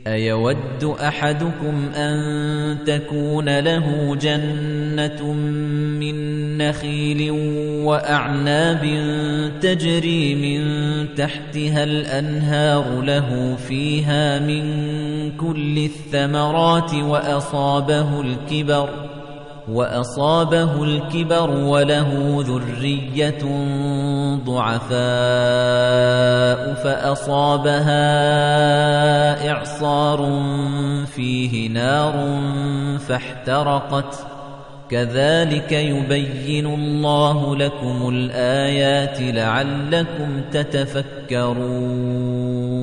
أَيَوَدُّ أَحَدُكُمْ أَن تَكُونَ لَهُ جَنَّةٌ مِّن نَّخِيلٍ وَأَعْنَابٍ تَجْرِي مِن تَحْتِهَا الْأَنْهَارُ لَهُ فِيهَا مِن كُلِّ الثَّمَرَاتِ وَأَصَابَهُ الْكِبَرُ وَلَهُ ذُرِّيَّةٌ ضُعَفَاءُ فَأَصَابَهَا إِعْصَارٌ فِيهِ نَارٌ فَاحْتَرَقَتْ ۗ كَذَلِكَ يُبَيِّنُ اللَّهُ لَكُمُ الْآيَاتِ لَعَلَّكُمْ تَتَفَكَّرُونَ